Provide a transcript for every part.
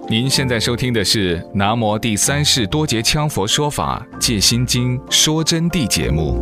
您现在收听的是南无第三世多杰羌佛说法戒心经说真谛节目。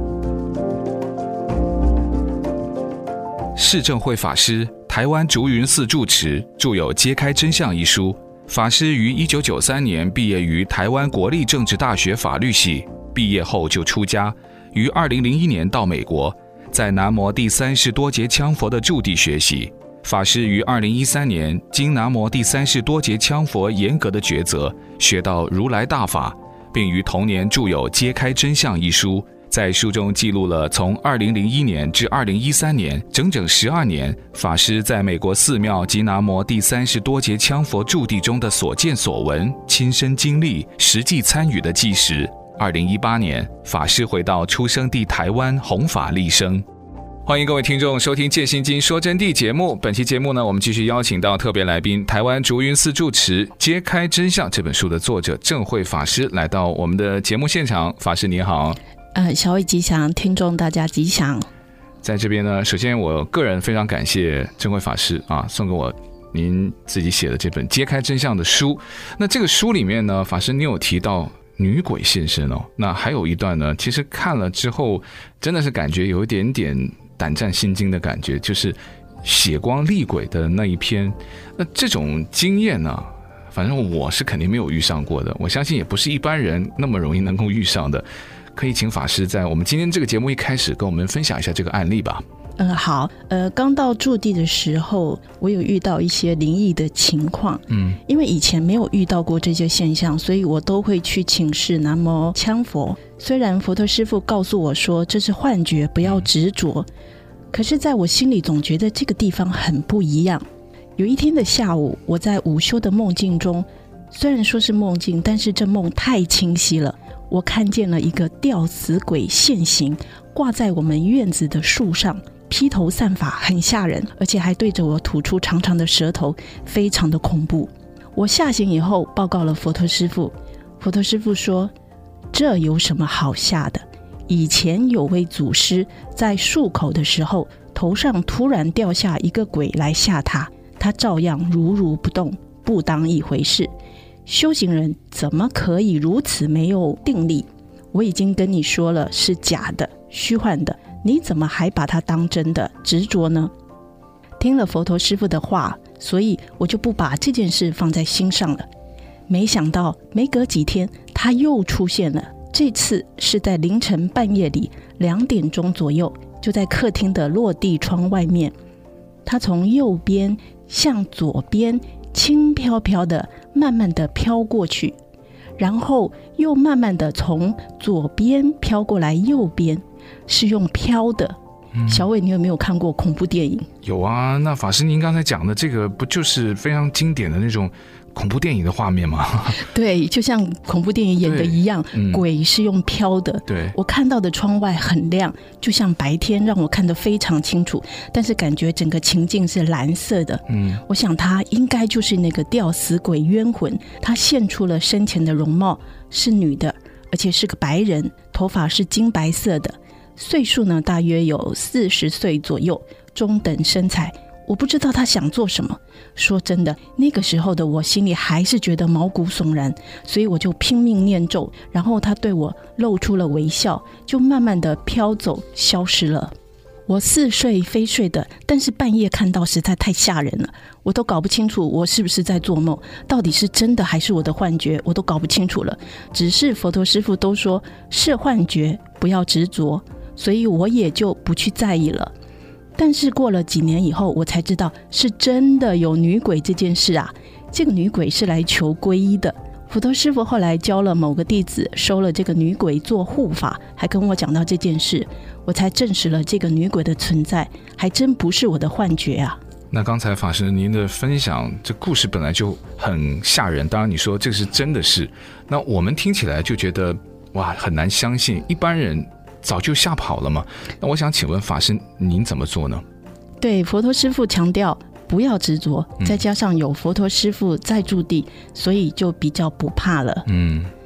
释正慧法师，台湾竹云寺住持，著有《揭开真相》一书。法师于1993年毕业于台湾国立政治大学法律系，毕业后就出家，于2001年到美国，在南无第三世多杰羌佛的驻地学习。法师于2013年经南无第三世多杰羌佛严格的抉择，学到如来大法，并于同年著有《揭开真相》一书，在书中记录了从2001年至2013年整整12年法师在美国寺庙及南无第三世多杰羌佛驻地中的所见所闻、亲身经历、实际参与的纪实。2018年，法师回到出生地台湾弘法利生。欢迎各位听众收听《戒心经说真谛》节目。本期节目呢，我们继续邀请到特别来宾，台湾竹云寺住持《揭开真相》这本书的作者正慧法师来到我们的节目现场。法师你好。 小伟吉祥，听众大家吉祥。 在这边呢，首先我个人非常感谢正慧法师送给我您自己写的这本《揭开真相》的书。那这个书里面呢，法师你有提到女鬼现身哦。那还有一段呢，其实看了之后真的是感觉有一点点胆战心惊的感觉，就是血光厉鬼的那一篇。那这种经验呢，反正我是肯定没有遇上过的，我相信也不是一般人那么容易能够遇上的。可以请法师在我们今天这个节目一开始跟我们分享一下这个案例吧。 好，刚到驻地的时候，我有遇到一些灵异的情况。因为以前没有遇到过这些现象，所以我都会去请示南无羌佛。虽然佛陀师父告诉我说这是幻觉，不要执着，可是在我心里总觉得这个地方很不一样。有一天的下午，我在午休的梦境中，虽然说是梦境，但是这梦太清晰了。我看见了一个吊死鬼现形，挂在我们院子的树上，披头散发，很吓人，而且还对着我吐出长长的舌头，非常的恐怖。我吓醒以后报告了佛陀师父，佛陀师父说，这有什么好吓的？以前有位祖师在漱口的时候，头上突然掉下一个鬼来吓他，他照样如如不动，不当一回事。修行人怎么可以如此没有定力？我已经跟你说了是假的、虚幻的，你怎么还把它当真的执着呢？听了佛陀师父的话，所以我就不把这件事放在心上了。没想到没隔几天他又出现了，这次是在凌晨半夜里2点钟左右，就在客厅的落地窗外面。他从右边向左边轻飘飘的慢慢的飘过去，然后又慢慢的从左边飘过来右边，是用飘的。小伟，你有没有看过恐怖电影？ 有啊。那法师您刚才讲的这个不就是非常经典的那种恐怖电影的画面吗？ 对，就像恐怖电影演的一样，鬼是用飘的。 对， 我看到的窗外很亮，就像白天，让我看得非常清楚，但是感觉整个情境是蓝色的。我想他应该就是那个吊死鬼冤魂，他现出了生前的容貌，是女的，而且是个白人，头发是金白色的，岁数呢大约有40岁左右，中等身材。我不知道他想做什么，说真的，那个时候的我心里还是觉得毛骨悚然，所以我就拼命念咒，然后他对我露出了微笑，就慢慢的飘走消失了。我似睡非睡的，但是半夜看到实在太吓人了，我都搞不清楚我是不是在做梦，到底是真的还是我的幻觉，我都搞不清楚了。只是佛陀师父都说是幻觉，不要执着，所以我也就不去在意了。但是过了几年以后，我才知道是真的有女鬼这件事啊。这个女鬼是来求皈依的，佛陀师父后来教了某个弟子收了这个女鬼做护法，还跟我讲到这件事，我才证实了这个女鬼的存在，还真不是我的幻觉啊。 那刚才法师您的分享，这故事本来就很吓人，当然你说这是真的事，那我们听起来就觉得哇很难相信，一般人早就吓跑了嘛。那我想请问法师您怎么做呢？ 对，佛陀师父强调不要执着，再加上有佛陀师父在驻地，所以就比较不怕了。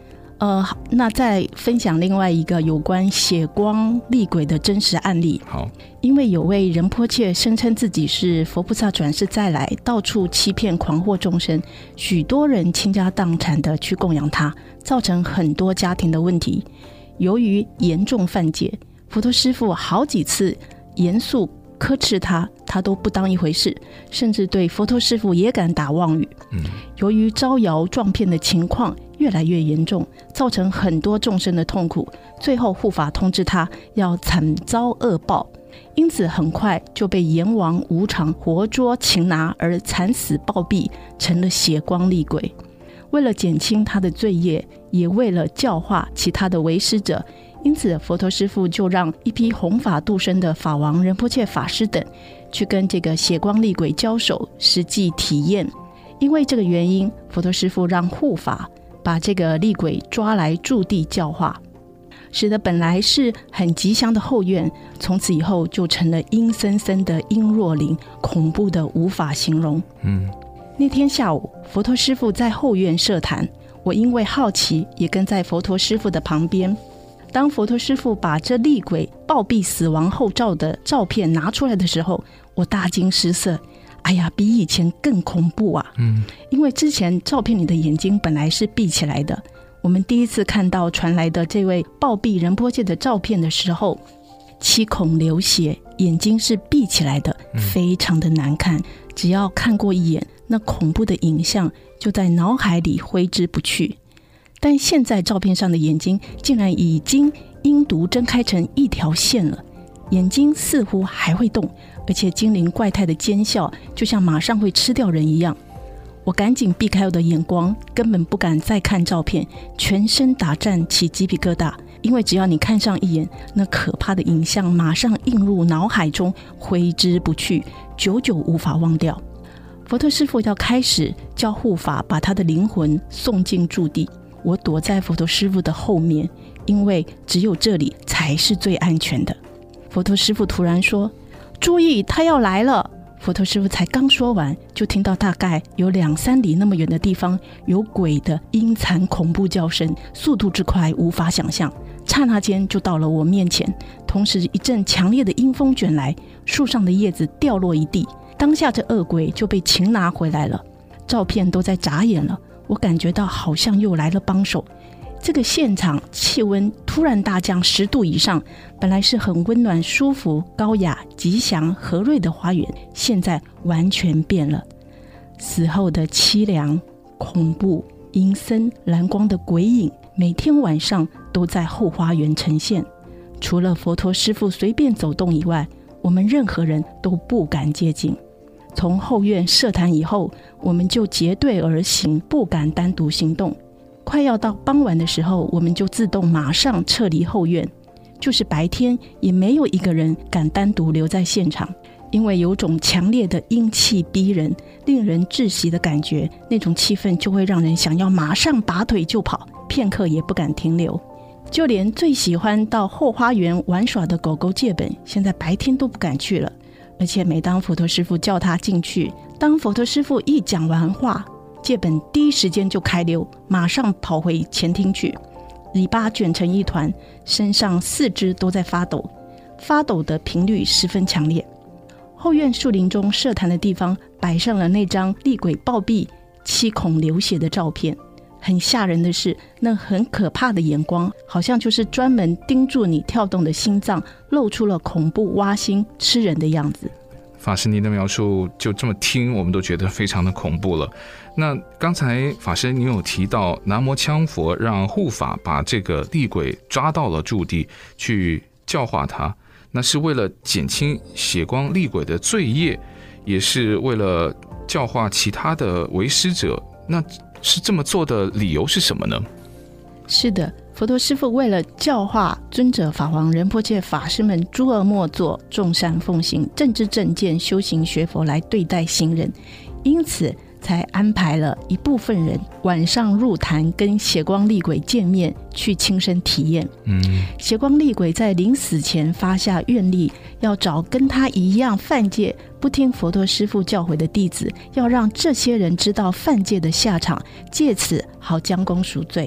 那再分享另外一个有关血光厉鬼的真实案例。 好， 因为有位仁波切声称自己是佛菩萨转世再来，到处欺骗狂惑众生，许多人倾家荡产的去供养他，造成很多家庭的问题。由于严重犯戒，佛陀师父好几次严肃呵斥他，他都不当一回事，甚至对佛陀师父也敢打妄语。由于招摇撞骗的情况越来越严重，造成很多众生的痛苦，最后护法通知他要惨遭恶报，因此很快就被阎王无常活捉擒拿，而惨死暴毙，成了血光厉鬼。为了减轻他的罪业，也为了教化其他的为师者，因此佛陀师父就让一批弘法度生的法王仁波切法师等去跟这个血光厉鬼交手，实际体验。因为这个原因，佛陀师父让护法把这个厉鬼抓来驻地教化，使得本来是很吉祥的后院，从此以后就成了阴森森的阴若林，恐怖的无法形容。那天下午，佛陀师父在后院设坛，我因为好奇，也跟在佛陀师父的旁边。当佛陀师父把这厉鬼暴毙死亡后照的照片拿出来的时候，我大惊失色。哎呀，比以前更恐怖啊！因为之前照片里的眼睛本来是闭起来的，我们第一次看到传来的这位暴毙仁波切的照片的时候，七孔流血，眼睛是闭起来的，非常的难看。只要看过一眼，那恐怖的影像就在脑海里挥之不去。但现在照片上的眼睛竟然已经阴毒睁开成一条线了，眼睛似乎还会动，而且精灵怪态的奸笑，就像马上会吃掉人一样。我赶紧避开我的眼光，根本不敢再看照片，全身打颤，起鸡皮疙瘩。因为只要你看上一眼，那可怕的影像马上映入脑海中，挥之不去，久久无法忘掉。佛陀师父要开始教护法把他的灵魂送进驻地，我躲在佛陀师父的后面，因为只有这里才是最安全的。佛陀师父突然说：“注意，他要来了！”佛陀师父才刚说完，就听到大概有2-3里那么远的地方有鬼的阴惨恐怖叫声，速度之快无法想象，刹那间就到了我面前。同时一阵强烈的阴风卷来，树上的叶子掉落一地，当下这恶鬼就被擒拿回来了。照片都在眨眼了，我感觉到好像又来了帮手。这个现场气温突然大降10度以上，本来是很温暖舒服高雅吉祥和瑞的花园，现在完全变了。死后的凄凉恐怖阴森蓝光的鬼影，每天晚上都在后花园呈现。除了佛陀师父随便走动以外，我们任何人都不敢接近。从后院设坛以后，我们就结队而行，不敢单独行动。快要到傍晚的时候，我们就自动马上撤离后院，就是白天也没有一个人敢单独留在现场，因为有种强烈的阴气逼人，令人窒息的感觉，那种气氛就会让人想要马上拔腿就跑，片刻也不敢停留。就连最喜欢到后花园玩耍的狗狗戒本，现在白天都不敢去了。而且每当佛陀师父叫他进去，当佛陀师父一讲完话，戒本第一时间就开溜，马上跑回前厅去，尾巴卷成一团，身上4肢都在发抖，发抖的频率十分强烈。后院树林中设坛的地方摆上了那张厉鬼暴毙7孔流血的照片。很吓人的是，那很可怕的眼光好像就是专门盯住你跳动的心脏，露出了恐怖挖心吃人的样子。 法师，您的描述就这么听我们都觉得非常的恐怖了。那刚才法师您有提到南无羌佛让护法把这个厉鬼抓到了驻地去教化他，那是为了减轻血光厉鬼的罪业，也是为了教化其他的为师者，那是这么做的理由是什么呢？ 是的，佛陀师父为了教化尊者法王仁波切法师们诸恶莫作，众善奉行，正知正见，修行学佛来对待行人，因此才安排了一部分人晚上入坛跟血光厉鬼见面，去亲身体验。血光厉鬼在临死前发下愿力，要找跟他一样犯戒不听佛陀师父教诲的弟子，要让这些人知道犯戒的下场，借此好将功赎罪。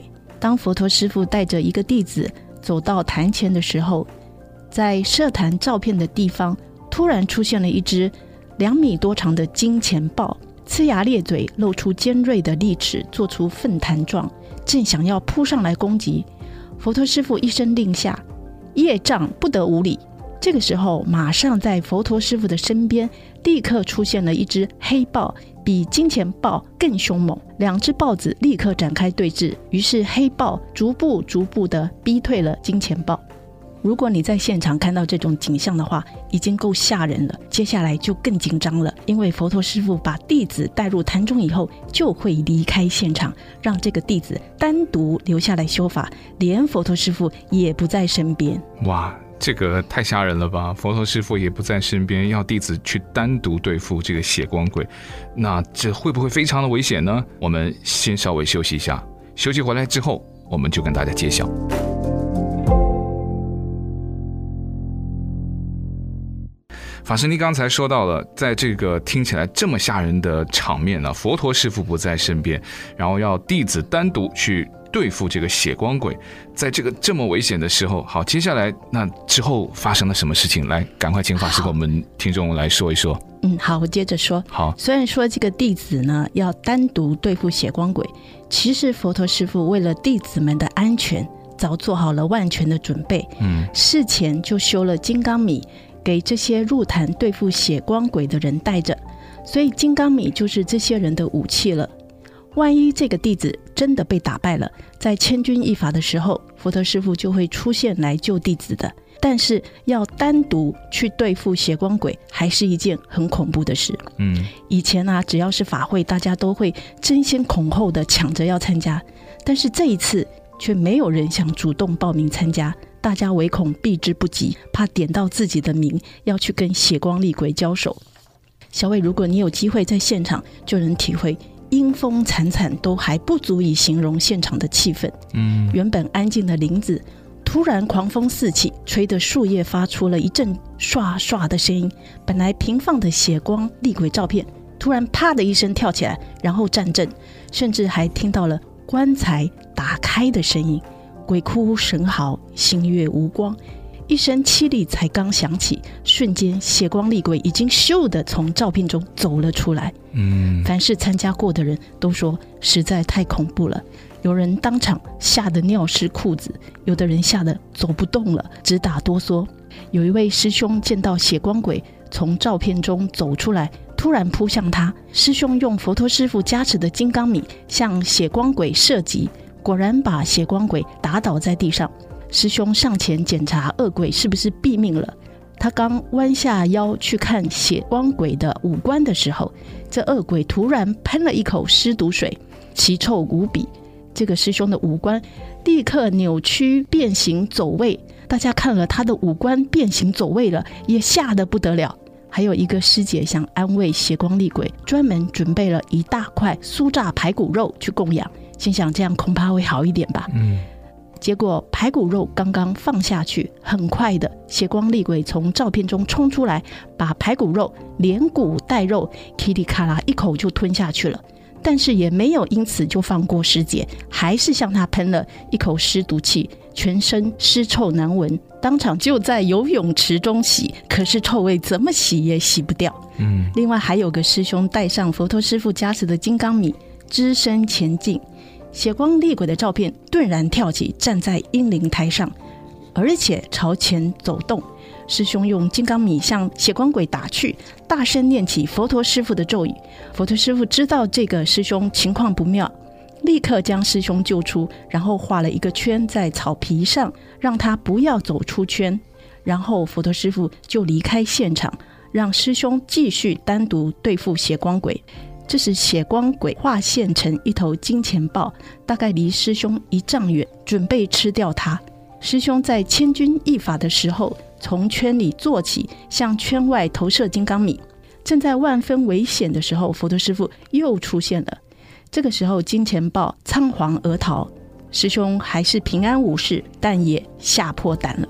当佛陀师父带着一个弟子走到坛前的时候，在设坛照片的地方突然出现了一只2米多长的金钱豹，呲牙咧嘴，露出尖锐的利齿，做出粪坛状，正想要扑上来攻击。佛陀师父一声令下，业障不得无礼。这个时候马上在佛陀师父的身边立刻出现了一只黑豹，比金钱豹更凶猛，两只豹子立刻展开对峙，于是黑豹逐步的逼退了金钱豹。如果你在现场看到这种景象的话，已经够吓人了，接下来就更紧张了，因为佛陀师父把弟子带入坛中以后就会离开现场，让这个弟子单独留下来修法，连佛陀师父也不在身边。 哇，这个太吓人了吧，佛陀师父也不在身边，要弟子去单独对付这个血光鬼，那这会不会非常的危险呢？我们先稍微休息一下，休息回来之后我们就跟大家揭晓。法师，你刚才说到了，在这个听起来这么吓人的场面呢，佛陀师父不在身边，然后要弟子单独去对付这个血光鬼，在这个这么危险的时候，好，接下来那之后发生了什么事情？来，赶快请法师跟我们听众来说一说。 好，我接着说。 好， 虽然说这个弟子呢要单独对付血光鬼，其实佛陀师父为了弟子们的安全，早做好了万全的准备。事前就修了金刚米，给这些入坛对付血光鬼的人带着，所以金刚米就是这些人的武器了。万一这个弟子真的被打败了，在千钧一发的时候，佛陀师父就会出现来救弟子的。但是要单独去对付血光鬼，还是一件很恐怖的事。以前啊，只要是法会，大家都会争先恐后的抢着要参加，但是这一次却没有人想主动报名参加，大家唯恐避之不及，怕点到自己的名，要去跟血光厉鬼交手。小伟，如果你有机会在现场，就能体会阴风惨惨都还不足以形容现场的气氛。原本安静的林子突然狂风四起，吹得树叶发出了一阵唰唰的声音，本来平放的血光厉鬼照片突然啪的一声跳起来，然后战阵，甚至还听到了棺材打开的声音，鬼哭神嚎，星月无光，一声凄厉才刚响起，瞬间血光厉鬼已经咻的从照片中走了出来。凡是参加过的人都说实在太恐怖了，有人当场吓得尿湿裤子，有的人吓得走不动了，直打哆嗦。有一位师兄见到血光鬼从照片中走出来，突然扑向他，师兄用佛陀师父加持的金刚米向血光鬼射击，果然把血光鬼打倒在地上。师兄上前检查恶鬼是不是毙命了，他刚弯下腰去看血光鬼的五官的时候，这恶鬼突然喷了一口尸毒水，奇臭无比。这个师兄的五官立刻扭曲变形走位，大家看了他的五官变形走位了，也吓得不得了。还有一个师姐想安慰血光厉鬼，专门准备了一大块酥炸排骨肉去供养，心想这样恐怕会好一点吧。结果排骨肉刚刚放下去，很快的血光厉鬼从照片中冲出来，把排骨肉连骨带肉噼里咔啦一口就吞下去了。但是也没有因此就放过师姐，还是向她喷了一口尸毒气，全身尸臭难闻，当场就在游泳池中洗，可是臭味怎么洗也洗不掉。另外还有个师兄带上佛陀师父加持的金刚米，只身前进，血光厉鬼的照片顿然跳起，站在英灵台上，而且朝前走动。师兄用金刚米向血光鬼打去，大声念起佛陀师父的咒语。佛陀师父知道这个师兄情况不妙，立刻将师兄救出，然后画了一个圈在草皮上，让他不要走出圈。然后佛陀师父就离开现场，让师兄继续单独对付血光鬼。这时血光鬼化现成一头金钱豹，大概离师兄1丈远，准备吃掉他。师兄在千钧一发的时候从圈里坐起，向圈外投射金刚米。正在万分危险的时候，佛陀师父又出现了。这个时候金钱豹仓皇而逃，师兄还是平安无事，但也吓破胆了。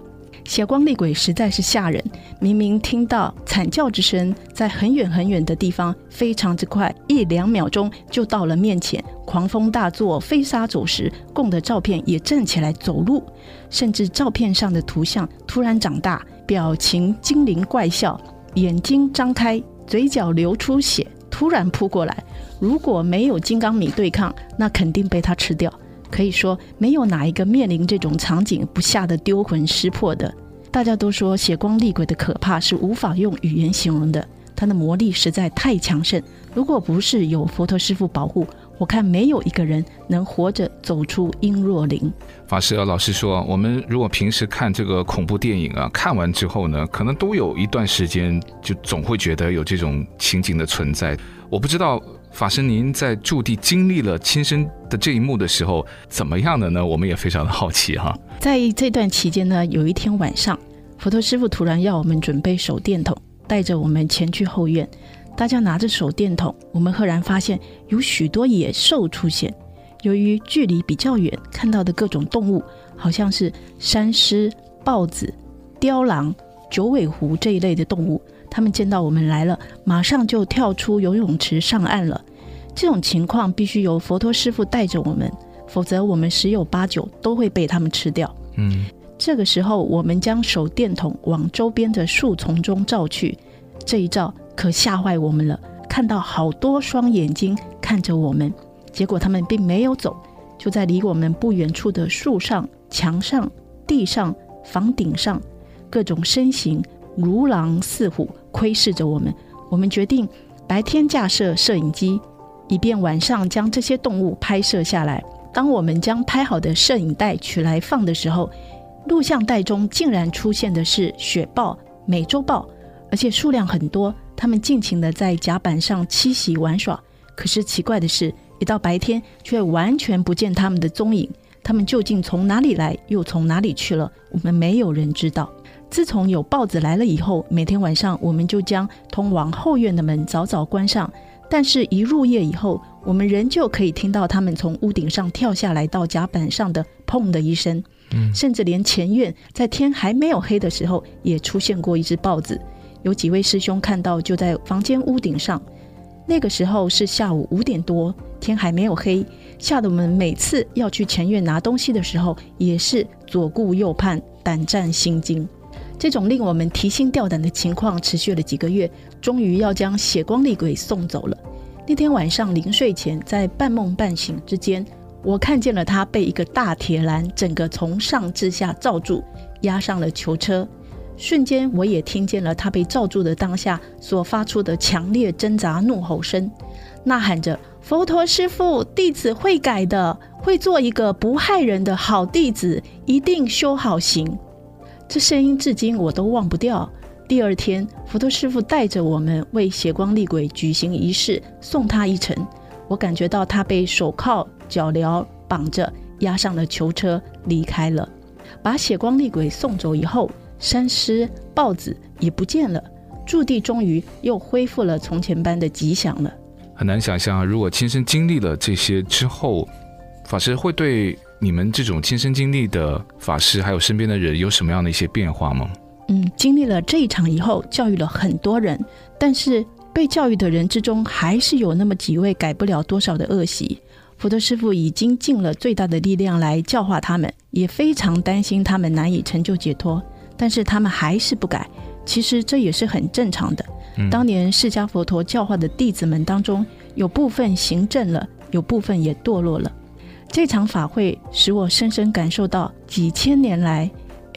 血光厉鬼实在是吓人，明明听到惨叫之声在很远很远的地方，非常之快，1-2秒钟就到了面前，狂风大作，飞沙走石，供的照片也站起来走路，甚至照片上的图像突然长大，表情精灵怪笑，眼睛张开，嘴角流出血，突然扑过来。如果没有金刚米对抗，那肯定被他吃掉。可以说没有哪一个面临这种场景不吓得丢魂失魄的。大家都说血光厉鬼的可怕是无法用语言形容的，它的魔力实在太强盛，如果不是有佛陀师父保护，我看没有一个人能活着走出璎珞林。 法师老师说，我们如果平时看这个恐怖电影啊，看完之后呢，可能都有一段时间就总会觉得有这种情景的存在。我不知道法师您在驻地经历了亲身的这一幕的时候怎么样的呢？我们也非常的好奇哈。 在这段期间呢，有一天晚上，佛陀师父突然要我们准备手电筒，带着我们前去后院。大家拿着手电筒，我们赫然发现有许多野兽出现。由于距离比较远，看到的各种动物好像是山狮、豹子、雕狼、九尾狐这一类的动物，他们见到我们来了，马上就跳出游泳池上岸了。这种情况必须由佛陀师父带着我们，否则我们10有8九都会被他们吃掉。这个时候我们将手电筒往周边的树丛中照去，这一照可吓坏我们了，看到好多双眼睛看着我们，结果他们并没有走，就在离我们不远处的树上、墙上、地上、房顶上，各种身形如狼似虎，窥视着我们。我们决定白天架设摄影机，以便晚上将这些动物拍摄下来。当我们将拍好的摄影带取来放的时候，录像带中竟然出现的是雪豹、美洲豹，而且数量很多，它们尽情的在甲板上栖息玩耍。可是奇怪的是，一到白天却完全不见它们的踪影，它们究竟从哪里来，又从哪里去了，我们没有人知道。自从有豹子来了以后，每天晚上我们就将通往后院的门早早关上，但是一入夜以后，我们仍旧可以听到它们从屋顶上跳下来到甲板上的砰的一声。甚至连前院在天还没有黑的时候也出现过一只豹子，有几位师兄看到就在房间屋顶上。那个时候是下午5点多，天还没有黑，吓得我们每次要去前院拿东西的时候也是左顾右盼，胆战心惊。这种令我们提心吊胆的情况持续了几个月，终于要将血光厉鬼送走了。那天晚上临睡前，在半梦半醒之间，我看见了他被一个大铁栏整个从上至下罩住，押上了囚车。瞬间我也听见了他被罩住的当下所发出的强烈挣扎怒吼声，呐喊着：佛陀师父，弟子会改的，会做一个不害人的好弟子，一定修好行。这声音至今我都忘不掉。第二天，佛陀师父带着我们为血光厉鬼举行仪式，送他一程。我感觉到他被手铐、脚镣绑着，押上了囚车离开了。把血光厉鬼送走以后，山狮、豹子也不见了，驻地终于又恢复了从前般的吉祥了。 很难想象，如果亲身经历了这些之后，法师会对你们这种亲身经历的法师还有身边的人有什么样的一些变化吗？ 经历了这一场以后，教育了很多人，但是被教育的人之中还是有那么几位改不了多少的恶习。佛陀师父已经尽了最大的力量来教化他们，也非常担心他们难以成就解脱，但是他们还是不改。其实这也是很正常的。当年释迦佛陀教化的弟子们当中，有部分行正了，有部分也堕落了。这场法会使我深深感受到，几千年来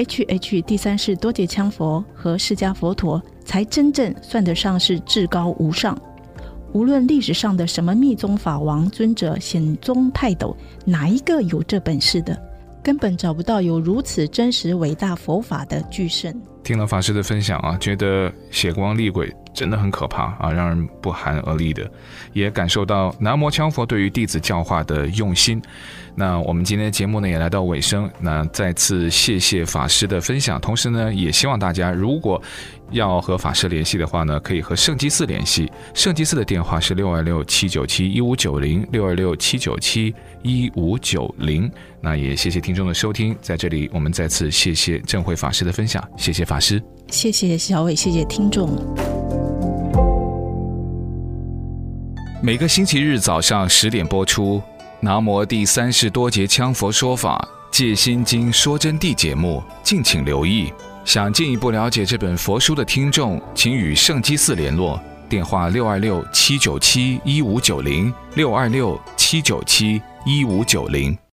HH 第三世多杰羌佛和释迦佛陀才真正算得上是至高无上。无论历史上的什么密宗法王、尊者、显宗泰斗，哪一个有这本事的？根本找不到有如此真实伟大佛法的巨圣。 听了法师的分享啊，觉得血光厉鬼真的很可怕啊，让人不寒而栗的，也感受到南无羌佛对于弟子教化的用心。那我们今天的节目呢也来到尾声，那再次谢谢法师的分享，同时呢也希望大家如果要和法师联系的话呢，可以和圣基寺联系，圣基寺的电话是626-797-1590，626-797-1590。那也谢谢听众的收听，在这里我们再次谢谢正慧法师的分享，谢谢法师。 谢谢小伟，谢谢听众。 每个星期日早上10点播出南无第30多节羌佛说法戒心经说真谛节目，敬请留意。想进一步了解这本佛书的听众，请与圣基寺联络，电话626-797-1590，626-797-1590。